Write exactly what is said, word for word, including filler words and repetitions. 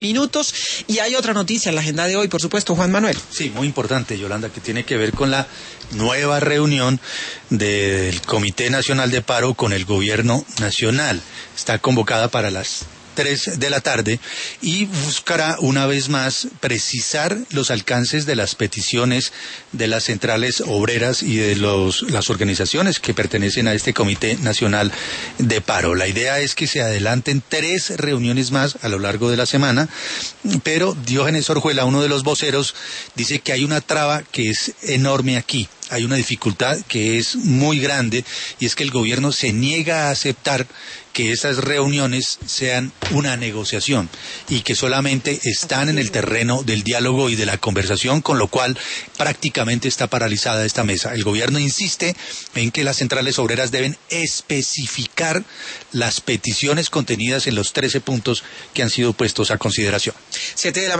minutos. Y hay otra noticia en la agenda de hoy, por supuesto, Juan Manuel. Sí, muy importante, Yolanda, que tiene que ver con la nueva reunión del Comité Nacional de Paro con el Gobierno Nacional. Está convocada para las tres de la tarde y buscará una vez más precisar los alcances de las peticiones de las centrales obreras y de los, las organizaciones que pertenecen a este Comité Nacional de Paro. La idea es que se adelanten tres reuniones más a lo largo de la semana, pero Diógenes Orjuela, uno de los voceros, dice que hay una traba que es enorme aquí. Hay una dificultad que es muy grande y es que el gobierno se niega a aceptar que esas reuniones sean una negociación y que solamente están en el terreno del diálogo y de la conversación, con lo cual prácticamente está paralizada esta mesa. El gobierno insiste en que las centrales obreras deben especificar las peticiones contenidas en los trece puntos que han sido puestos a consideración. Siete de la